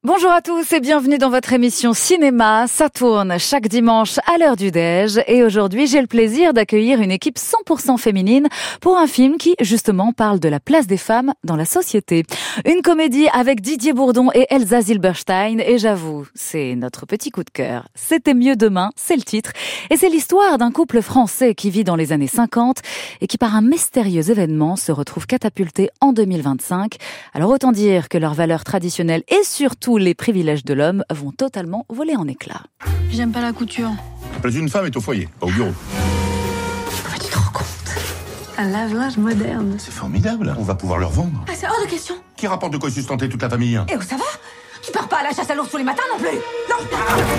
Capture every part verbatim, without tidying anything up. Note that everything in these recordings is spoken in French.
Bonjour à tous et bienvenue dans votre émission Cinéma. Ça tourne chaque dimanche à l'heure du déj et aujourd'hui j'ai le plaisir d'accueillir une équipe cent pour cent féminine pour un film qui justement parle de la place des femmes dans la société. Une comédie avec Didier Bourdon et Elsa Zilberstein et j'avoue, c'est notre petit coup de cœur. C'était mieux demain, c'est le titre et c'est l'histoire d'un couple français qui vit dans les années cinquante et qui par un mystérieux événement se retrouve catapulté en deux mille vingt-cinq. Alors autant dire que leurs valeurs traditionnelles et surtout les privilèges de l'homme vont totalement voler en éclats. J'aime pas la couture. La place d'une femme est au foyer, pas au bureau. Mais tu te rends compte? Un lave-linge moderne. C'est formidable, on va pouvoir le revendre. Ah, c'est hors de question. Qui rapporte de quoi sustenter toute la famille? Et où ça va? Tu pars pas à la chasse à l'ours tous les matins non plus. Non.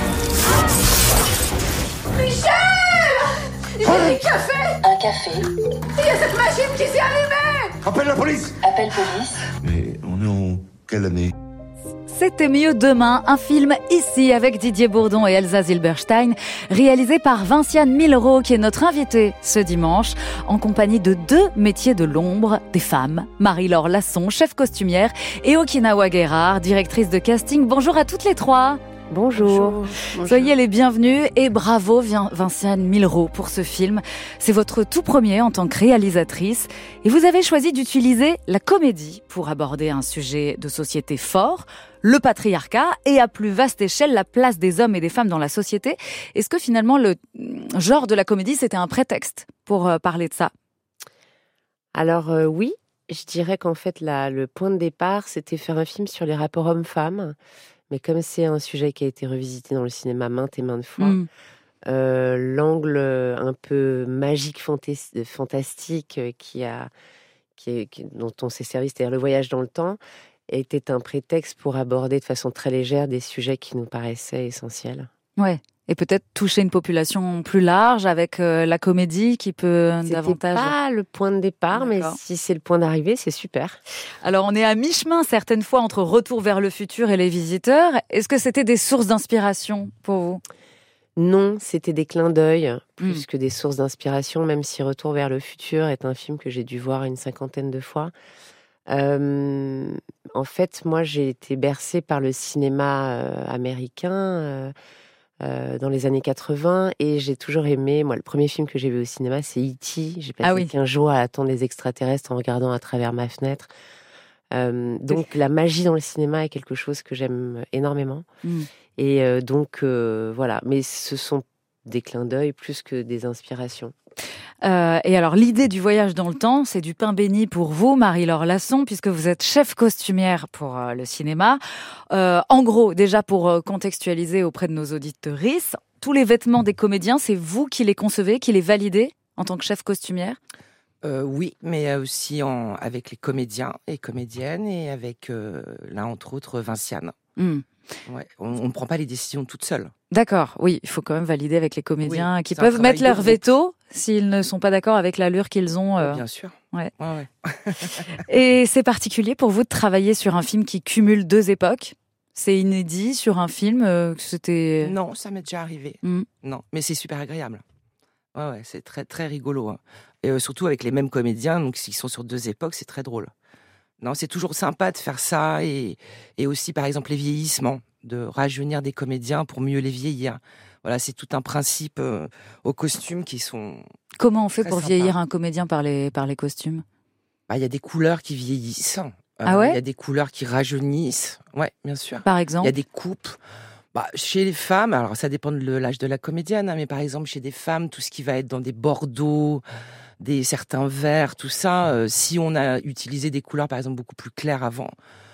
Michel! Il a du café. Un café. Il y a cette machine qui s'est allumée. Appelle la police! Appel police. Mais on est en quelle année? C'était mieux demain, un film ici avec Didier Bourdon et Elsa Zilberstein, réalisé par Vinciane Millerot qui est notre invitée ce dimanche, en compagnie de deux métiers de l'ombre, des femmes, Marie-Laure Lasson, chef costumière, et Okinawa Guérard, directrice de casting. Bonjour à toutes les trois. Bonjour. Bonjour. Soyez les bienvenus et bravo Vinciane Millerot pour ce film. C'est votre tout premier en tant que réalisatrice et vous avez choisi d'utiliser la comédie pour aborder un sujet de société fort, le patriarcat et à plus vaste échelle la place des hommes et des femmes dans la société. Est-ce que finalement le genre de la comédie c'était un prétexte pour parler de ça? Alors euh, oui, je dirais qu'en fait la, le point de départ c'était faire un film sur les rapports hommes-femmes. Mais comme c'est un sujet qui a été revisité dans le cinéma maintes et maintes fois, mmh. euh, l'angle un peu magique, fantas- fantastique qui a, qui, qui, dont on s'est servi, c'est-à-dire le voyage dans le temps, était un prétexte pour aborder de façon très légère des sujets qui nous paraissaient essentiels. Ouais. Et peut-être toucher une population plus large avec euh, la comédie qui peut C'était davantage... C'était pas le point de départ, D'accord. mais si c'est le point d'arrivée, c'est super. Alors, on est à mi-chemin, certaines fois, entre Retour vers le futur et Les Visiteurs. Est-ce que c'était des sources d'inspiration pour vous? Non, c'était des clins d'œil, plus mmh. que des sources d'inspiration, même si Retour vers le futur est un film que j'ai dû voir une cinquantaine de fois. Euh, en fait, moi, j'ai été bercée par le cinéma euh, américain... Euh, Euh, dans les années quatre-vingts et j'ai toujours aimé, moi le premier film que j'ai vu au cinéma c'est E T J'ai passé ah oui. quinze jours à attendre les extraterrestres en regardant à travers ma fenêtre. Euh, donc la magie dans le cinéma est quelque chose que j'aime énormément mm. et euh, donc euh, voilà, mais ce sont des clins d'œil plus que des inspirations. Euh, et alors, l'idée du voyage dans le temps, c'est du pain béni pour vous, Marie-Laure Lasson, puisque vous êtes chef costumière pour euh, le cinéma. Euh, en gros, déjà pour euh, contextualiser auprès de nos auditrices, tous les vêtements des comédiens, c'est vous qui les concevez, qui les validez en tant que chef costumière ? Euh, oui, mais aussi en, avec les comédiens et comédiennes et avec, euh, là, entre autres, Vinciane. Mm. Ouais, on ne prend pas les décisions toute seule. D'accord, oui, il faut quand même valider avec les comédiens oui, qui peuvent mettre leur veto s'ils ne sont pas d'accord avec l'allure qu'ils ont. Euh... Bien sûr. Ouais. Ouais, ouais. Et c'est particulier pour vous de travailler sur un film qui cumule deux époques? C'est inédit sur un film euh, que c'était... Non, ça m'est déjà arrivé. Mm. Non, mais c'est super agréable. Ouais, ouais, c'est très, très rigolo. Hein. Et euh, surtout avec les mêmes comédiens, donc s'ils sont sur deux époques, c'est très drôle. Non, c'est toujours sympa de faire ça et, et aussi, par exemple, les vieillissements, de rajeunir des comédiens pour mieux les vieillir. Voilà, c'est tout un principe euh, aux costumes qui sont... Comment on fait pour sympas. vieillir un comédien par les, par les costumes? Bah, y a des couleurs qui vieillissent. Euh, ah ouais? Il y a des couleurs qui rajeunissent. Ouais, bien sûr. Par exemple? Il y a des coupes. Bah, chez les femmes, alors ça dépend de l'âge de la comédienne, hein, mais par exemple, chez des femmes, tout ce qui va être dans des bordeaux... des certains verts, tout ça, euh, si on a utilisé des couleurs par exemple beaucoup plus claires avant,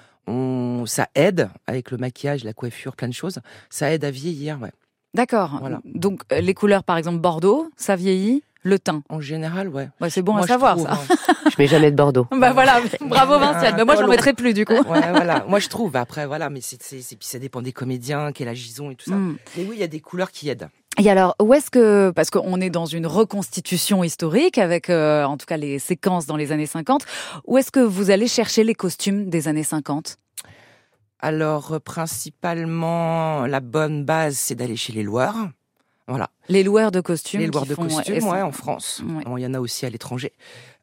on, ça aide avec le maquillage, la coiffure, plein de choses, ça aide à vieillir, ouais. D'accord. Voilà. Donc euh, les couleurs par exemple Bordeaux, ça vieillit, le teint. En général, ouais. Ouais, c'est bon moi, à savoir trouve, ça. Hein. Je mets jamais de Bordeaux. Bah voilà, bravo Vinciane. Mais moi j'en mettrai plus du coup. Ouais, voilà. Moi je trouve. Après voilà, mais c'est, c'est, c'est puis ça dépend des comédiens, quel âge ils ont et tout ça. Mm. Mais oui, il y a des couleurs qui aident. Et alors, où est-ce que, parce qu'on est dans une reconstitution historique avec, euh, en tout cas, les séquences dans les années cinquante, où est-ce que vous allez chercher les costumes des années cinquante? Alors, principalement, la bonne base, c'est d'aller chez les Loirs. Voilà. Les loueurs de costumes. Les loueurs de font... costumes, ouais, en France. Ouais. Bon, il y en a aussi à l'étranger.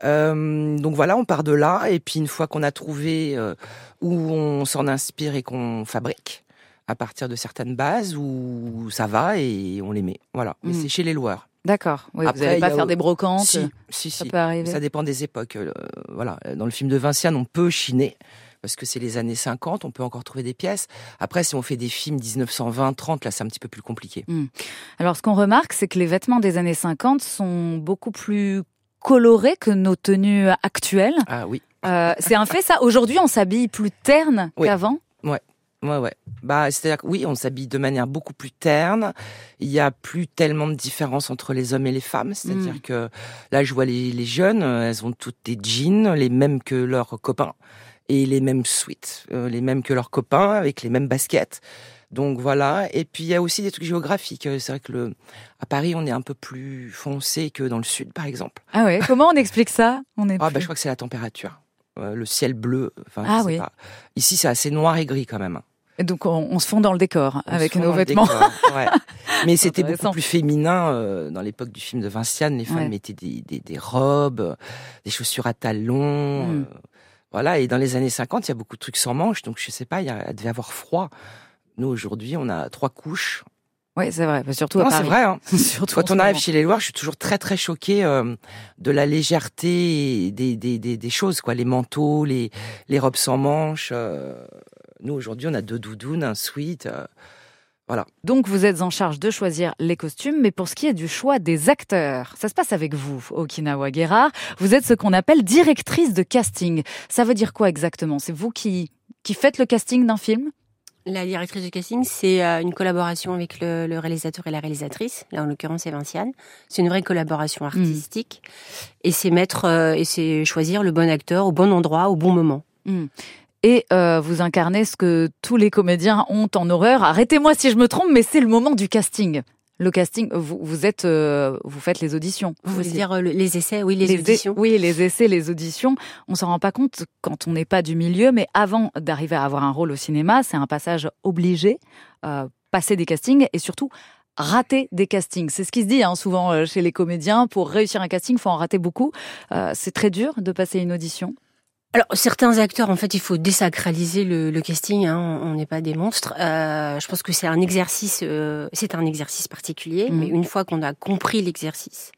Euh, donc voilà, on part de là. Et puis une fois qu'on a trouvé euh, où on s'en inspire et qu'on fabrique, à partir de certaines bases, où ça va et on les met. Voilà. Mais mmh. c'est chez les loueurs. D'accord. Oui, Après, vous n'allez pas a... faire des brocantes. Si, si, ça si. peut arriver. Ça dépend des époques. Euh, voilà. Dans le film de Vinciane, on peut chiner. Parce que c'est les années cinquante, on peut encore trouver des pièces. Après, si on fait des films dix-neuf cent vingt, trente, là, c'est un petit peu plus compliqué. Mmh. Alors, ce qu'on remarque, c'est que les vêtements des années cinquante sont beaucoup plus colorés que nos tenues actuelles. Ah oui. Euh, c'est un fait, ça. Aujourd'hui, on s'habille plus terne oui. qu'avant. Ouais. Ouais, ouais. Bah, c'est-à-dire que oui, on s'habille de manière beaucoup plus terne. Il y a plus tellement de différence entre les hommes et les femmes. C'est-à-dire mmh. que là, je vois les, les jeunes, elles ont toutes des jeans, les mêmes que leurs copains. Et les mêmes sweats, euh, les mêmes que leurs copains, avec les mêmes baskets. Donc voilà. Et puis il y a aussi des trucs géographiques. C'est vrai que le, à Paris, on est un peu plus foncé que dans le sud, par exemple. Ah ouais. Comment on explique ça? On est. Ah plus... bah je crois que c'est la température, euh, le ciel bleu. Enfin, ah je sais oui. pas. Ici, c'est assez noir et gris quand même. Et donc on, on se fond dans le décor on avec nos vêtements. Décor, ouais. Mais c'était beaucoup plus féminin euh, dans l'époque du film de Vinciane. Les femmes ouais. mettaient des, des, des robes, des chaussures à talons. Mm. Euh, Voilà, et dans les années cinquante, il y a beaucoup de trucs sans manches, donc je sais pas, il, y a, il devait avoir froid. Nous, aujourd'hui, on a trois couches. Oui, c'est vrai, surtout non, à Paris. C'est vrai, hein. Surtout quand on arrive chez les Loirs, je suis toujours très très choquée euh, de la légèreté des, des, des, des choses, quoi. Les manteaux, les, les robes sans manches. Euh... Nous, aujourd'hui, on a deux doudounes, un sweat... Euh... Voilà. Donc, vous êtes en charge de choisir les costumes, mais pour ce qui est du choix des acteurs, ça se passe avec vous, Okinawa Guerra. Vous êtes ce qu'on appelle directrice de casting. Ça veut dire quoi exactement? C'est vous qui, qui faites le casting d'un film? La directrice de casting, c'est une collaboration avec le, le réalisateur et la réalisatrice. Là, en l'occurrence, c'est Vinciane. C'est une vraie collaboration artistique. Mmh. Et c'est mettre, euh, et c'est choisir le bon acteur au bon endroit, au bon moment. Mmh. Et euh, vous incarnez ce que tous les comédiens ont en horreur. Arrêtez-moi si je me trompe, mais c'est le moment du casting. Le casting, vous, vous êtes, euh, vous faites les auditions. Vous voulez dire euh, les essais, oui, les, les auditions. É- oui, les essais, les auditions. On s'en rend pas compte quand on n'est pas du milieu, mais avant d'arriver à avoir un rôle au cinéma, c'est un passage obligé, euh, passer des castings et surtout rater des castings. C'est ce qui se dit hein, souvent euh, chez les comédiens. Pour réussir un casting, il faut en rater beaucoup. Euh, c'est très dur de passer une audition. Alors, certains acteurs, en fait, il faut désacraliser le, le casting. Hein, on n'est pas des monstres. Euh, je pense que c'est un exercice, euh, c'est un exercice particulier. Mmh. Mais une fois qu'on a compris l'exercice,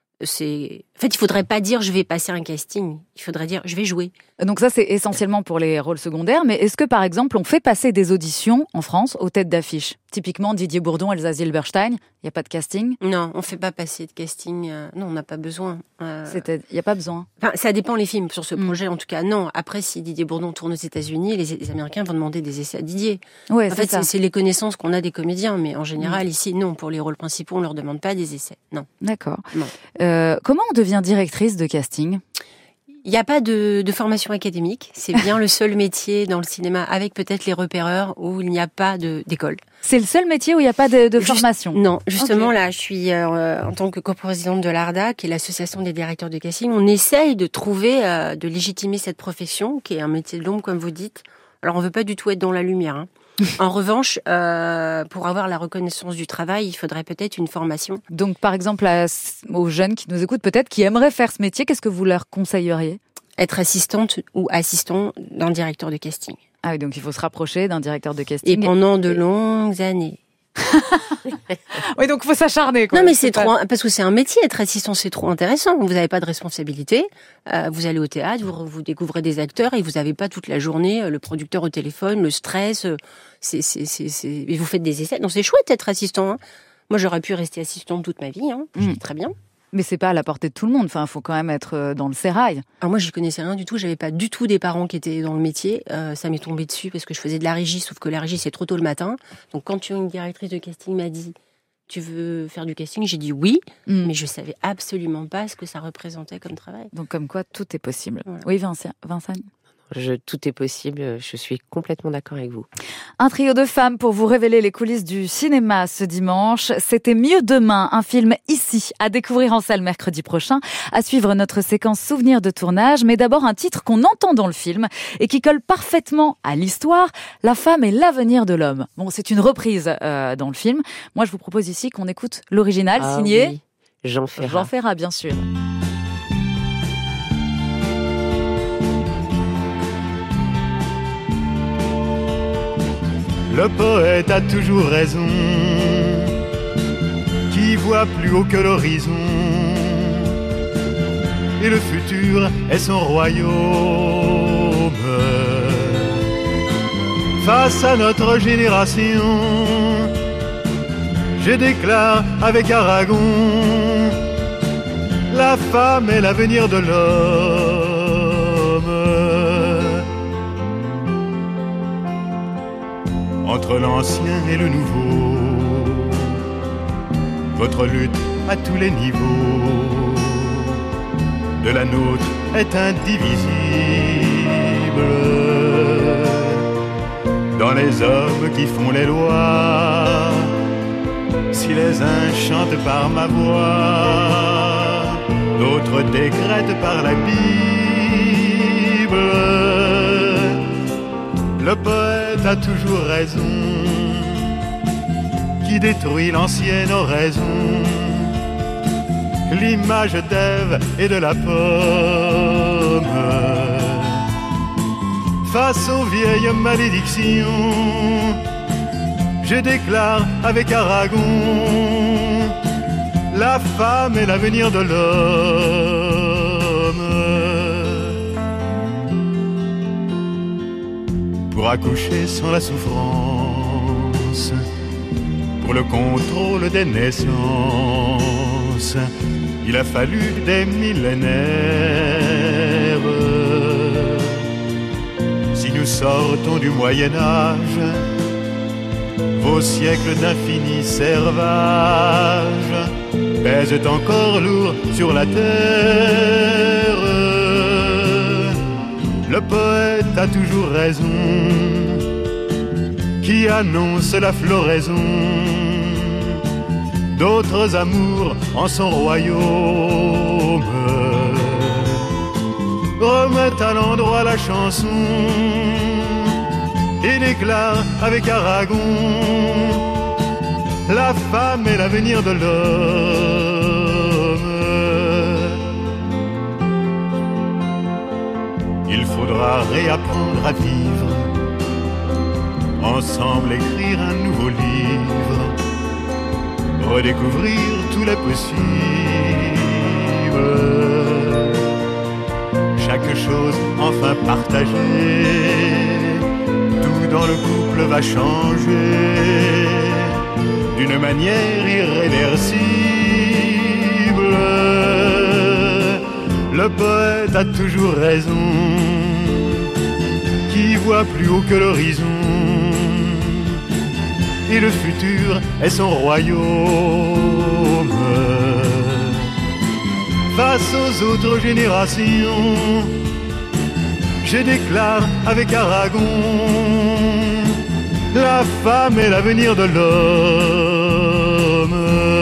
c'est. En fait, il faudrait pas dire je vais passer un casting. Il faudrait dire je vais jouer. Donc ça, c'est essentiellement pour les rôles secondaires. Mais est-ce que, par exemple, on fait passer des auditions en France aux têtes d'affiche? Typiquement, Didier Bourdon, Elsa Zilberstein, il n'y a pas de casting? Non, on fait pas passer de casting. Euh, non, on n'a pas besoin. Euh... Il n'y a pas besoin. Enfin, ça dépend les films. Sur ce mmh. projet, en tout cas, non. Après, si Didier Bourdon tourne aux États-Unis, les, les Américains vont demander des essais à Didier. Ouais, en c'est fait, ça. C'est, c'est les connaissances qu'on a des comédiens. Mais en général, mmh. ici, non. Pour les rôles principaux, on leur demande pas des essais. Non. D'accord. Non. Euh, comment on devient directrice de casting? Il n'y a pas de, de formation académique. C'est bien le seul métier dans le cinéma, avec peut-être les repéreurs, où il n'y a pas de, d'école. C'est le seul métier où il n'y a pas de, de Juste, formation? Non, justement, okay. Là, je suis euh, en tant que coprésidente de l'A R D A, qui est l'association des directeurs de casting. On essaye de trouver, euh, de légitimer cette profession, qui est un métier de l'ombre, comme vous dites. Alors, on ne veut pas du tout être dans la lumière, hein. En revanche, euh, pour avoir la reconnaissance du travail, il faudrait peut-être une formation. Donc, par exemple, à, aux jeunes qui nous écoutent, peut-être, qui aimeraient faire ce métier, qu'est-ce que vous leur conseilleriez? Être assistante ou assistant d'un directeur de casting. Ah oui, donc il faut se rapprocher d'un directeur de casting. Et pendant de longues années. Oui, donc il faut s'acharner, quoi. Non, mais c'est, c'est trop, pas... parce que c'est un métier, être assistant, c'est trop intéressant. Vous n'avez pas de responsabilité. Euh, vous allez au théâtre, vous, vous découvrez des acteurs et vous n'avez pas toute la journée le producteur au téléphone, le stress. C'est, c'est, c'est, c'est... Et vous faites des essais. Non, c'est chouette d'être assistant. Hein. Moi, j'aurais pu rester assistante toute ma vie. Hein. Mmh. J'étais très bien. Mais c'est pas à la portée de tout le monde. Enfin, il faut quand même être dans le sérail. Alors moi, je connaissais rien du tout. J'avais pas du tout des parents qui étaient dans le métier. Euh, ça m'est tombé dessus parce que je faisais de la régie, sauf que la régie, c'est trop tôt le matin. Donc, quand une directrice de casting m'a dit « Tu veux faire du casting ?» J'ai dit oui, mm. mais je savais absolument pas ce que ça représentait comme travail. Donc, comme quoi, tout est possible. Voilà. Oui, Vincent. Vincent. Je, tout est possible, je suis complètement d'accord avec vous. Un trio de femmes pour vous révéler les coulisses du cinéma ce dimanche. C'était Mieux demain, un film ici, à découvrir en salle mercredi prochain. À suivre notre séquence souvenirs de tournage, mais d'abord un titre qu'on entend dans le film et qui colle parfaitement à l'histoire, La femme est l'avenir de l'homme. Bon, c'est une reprise euh, dans le film. Moi, je vous propose ici qu'on écoute l'original ah, signé oui. Jean Ferrat. Jean Ferrat, bien sûr. Le poète a toujours raison, qui voit plus haut que l'horizon, et le futur est son royaume. Face à notre génération, je déclare avec Aragon, la femme est l'avenir de l'homme. Entre l'ancien et le nouveau, votre lutte à tous les niveaux de la nôtre est indivisible. Dans les hommes qui font les lois, si les uns chantent par ma voix, d'autres décrètent par la Bible. Le poète a toujours raison, qui détruit l'ancienne oraison, l'image d'Ève et de la pomme. Face aux vieilles malédictions, je déclare avec Aragon, la femme est l'avenir de l'homme. Pour accoucher sans la souffrance, pour le contrôle des naissances, il a fallu des millénaires. Si nous sortons du Moyen-Âge, vos siècles d'infini servage pèsent encore lourd sur la terre. Le poète a toujours raison, qui annonce la floraison d'autres amours en son royaume. Remettent à l'endroit la chanson et déclare avec Aragon, la femme est l'avenir de l'homme. Il faudra réapprendre à vivre, ensemble écrire un nouveau livre, redécouvrir tous les possibles. Chaque chose enfin partagée, tout dans le couple va changer d'une manière irréversible. Le poète a toujours raison, qui voit plus haut que l'horizon, et le futur est son royaume. Face aux autres générations, je déclare avec Aragon, la femme est l'avenir de l'homme.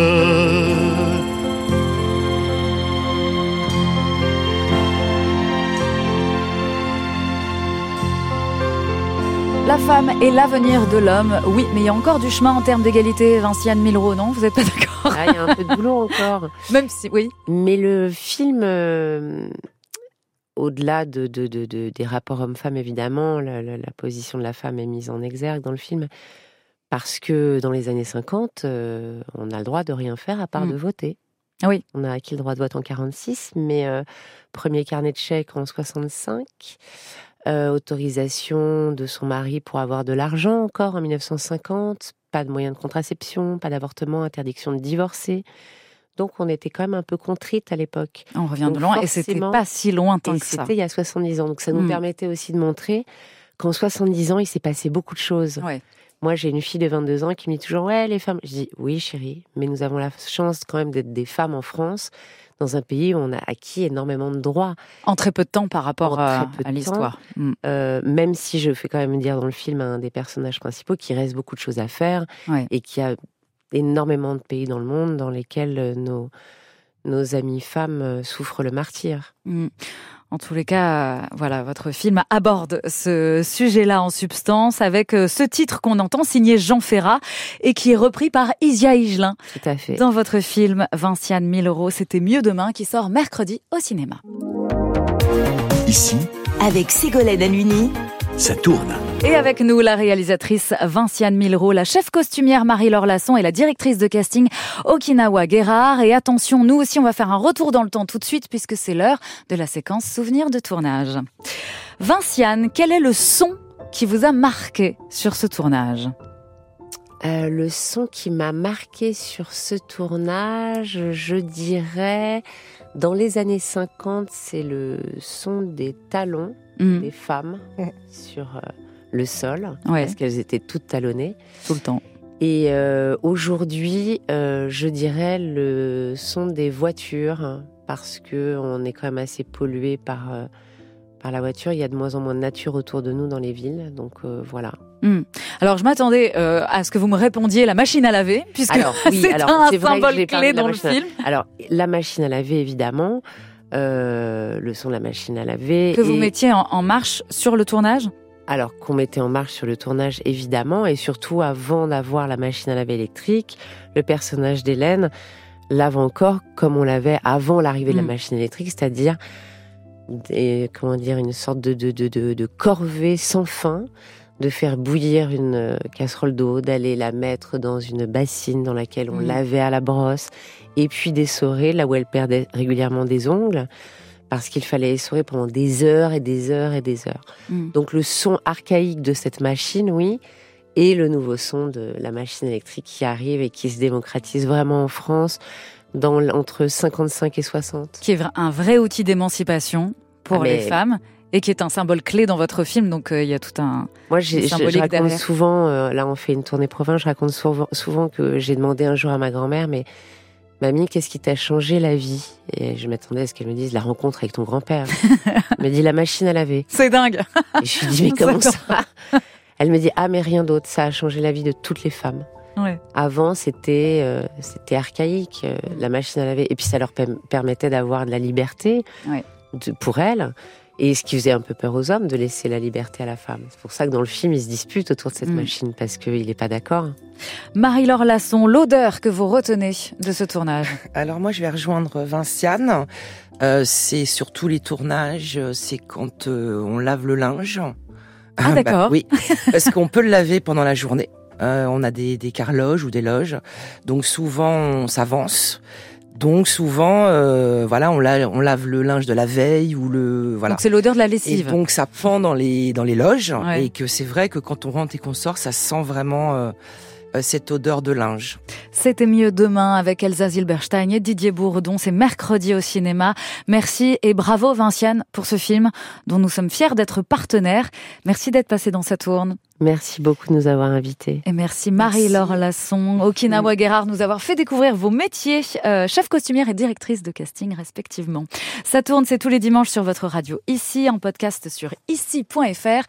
La femme est l'avenir de l'homme. Oui, mais il y a encore du chemin en termes d'égalité, Vinciane Millerot, non? Vous n'êtes pas d'accord? Ah, il y a un peu de boulot encore. Même si, oui. Mais le film, euh, au-delà de, de, de, de, des rapports hommes-femmes, évidemment, la, la, la position de la femme est mise en exergue dans le film, parce que dans les années cinquante, euh, on a le droit de rien faire à part mmh. de voter. Oui. On a acquis le droit de vote en quarante-six, mais euh, premier carnet de chèques en soixante-cinq. Euh, autorisation de son mari pour avoir de l'argent encore en mille neuf cent cinquante, pas de moyens de contraception, pas d'avortement, interdiction de divorcer. Donc on était quand même un peu contrite à l'époque. On revient donc de loin et c'était pas si lointain que ça. C'était il y a soixante-dix ans, donc ça nous mmh. permettait aussi de montrer qu'en soixante-dix ans il s'est passé beaucoup de choses. Ouais. moi, j'ai une fille de vingt-deux ans qui me dit toujours « Ouais, les femmes... » Je dis « Oui, chérie, mais nous avons la chance quand même d'être des femmes en France, dans un pays où on a acquis énormément de droits. » En très peu de temps par rapport à, à l'histoire. Mm. Euh, même si je fais quand même dire dans le film à un des personnages principaux qu'il reste beaucoup de choses à faire, ouais. et qu'il y a énormément de pays dans le monde dans lesquels nos, nos amies femmes souffrent le martyre. Mm. En tous les cas, voilà, votre film aborde ce sujet-là en substance avec ce titre qu'on entend signé Jean Ferrat et qui est repris par Isia Higelin. Tout à fait. Dans votre film Vinciane mille euros, c'était mieux demain qui sort mercredi au cinéma. Ici, avec Ségolène Halluny, ça tourne. Et avec nous, la réalisatrice Vinciane mille euros, la chef costumière Marie-Laure Lasson et la directrice de casting Okinawa Guérard. Et attention, nous aussi, on va faire un retour dans le temps tout de suite puisque c'est l'heure de la séquence souvenirs de tournage. Vinciane, quel est le son qui vous a marqué sur ce tournage ? Euh, le son qui m'a marqué sur ce tournage, je dirais, dans les années cinquante, c'est le son des talons mmh. des femmes mmh. sur euh, le sol, ouais. parce qu'elles étaient toutes talonnées. Tout le temps. Et euh, aujourd'hui, euh, je dirais le son des voitures, parce qu'on est quand même assez pollué par... Euh, par la voiture, il y a de moins en moins de nature autour de nous dans les villes, donc euh, voilà. Mmh. Alors je m'attendais euh, à ce que vous me répondiez la machine à laver, puisque alors, oui, c'est alors, un c'est symbole clé dans le film. À... Alors la machine à laver, évidemment, euh, le son de la machine à laver. Que et... vous mettiez en, en marche sur le tournage ? Alors qu'on mettait en marche sur le tournage, évidemment, et surtout avant d'avoir la machine à laver électrique, le personnage d'Hélène lave encore comme on l'avait avant l'arrivée mmh. de la machine électrique, c'est-à-dire des, comment dire, une sorte de, de, de, de, de corvée sans fin, de faire bouillir une casserole d'eau, d'aller la mettre dans une bassine dans laquelle on mmh. lavait à la brosse, et puis d'essorer là où elle perdait régulièrement des ongles, parce qu'il fallait essorer pendant des heures et des heures et des heures. Mmh. Donc le son archaïque de cette machine, oui, et le nouveau son de la machine électrique qui arrive et qui se démocratise vraiment en France, dans, entre cinquante-cinq et soixante. Qui est un vrai outil d'émancipation pour ah, les femmes et qui est un symbole clé dans votre film, donc il euh, y a tout un Moi, j'ai, symbolique je, je raconte derrière. souvent, euh, là on fait une tournée province, je raconte souvent, souvent que j'ai demandé un jour à ma grand-mère, mais mamie, qu'est-ce qui t'a changé la vie ? Et je m'attendais à ce qu'elle me dise la rencontre avec ton grand-père. Elle me dit la machine à laver. C'est dingue. Et je lui dis mais comment ça ? Elle me dit ah mais rien d'autre, ça a changé la vie de toutes les femmes. Ouais. Avant, c'était, euh, c'était archaïque, euh, la machine à laver. Et puis, ça leur pe- permettait d'avoir de la liberté ouais. de, pour elles. Et ce qui faisait un peu peur aux hommes, de laisser la liberté à la femme. C'est pour ça que dans le film, ils se disputent autour de cette mmh. machine, parce qu'il n'est pas d'accord. Marie-Laure Lasson, l'odeur que vous retenez de ce tournage ? Alors moi, je vais rejoindre Vinciane. Euh, c'est sur tous les tournages, c'est quand euh, on lave le linge. Ah, d'accord. Bah, oui, parce qu'on peut le laver pendant la journée. Euh, on a des, des carloges ou des loges, donc souvent on s'avance. Donc souvent, euh, voilà, on, la, on lave le linge de la veille ou le voilà. Donc c'est l'odeur de la lessive. Et donc ça pend dans les dans les loges ouais. et que c'est vrai que quand on rentre et qu'on sort, ça sent vraiment euh, cette odeur de linge. C'était mieux demain avec Elsa Zilberstein et Didier Bourdon. C'est mercredi au cinéma. Merci et bravo Vinciane pour ce film dont nous sommes fiers d'être partenaires. Merci d'être passé dans cette tourne. Merci beaucoup de nous avoir invités. Et merci Marie-Laure Lasson, Okinawa Guérard, nous avoir fait découvrir vos métiers, euh, chef costumière et directrice de casting respectivement. Ça tourne, c'est tous les dimanches sur votre radio ici, en podcast sur ici point f r.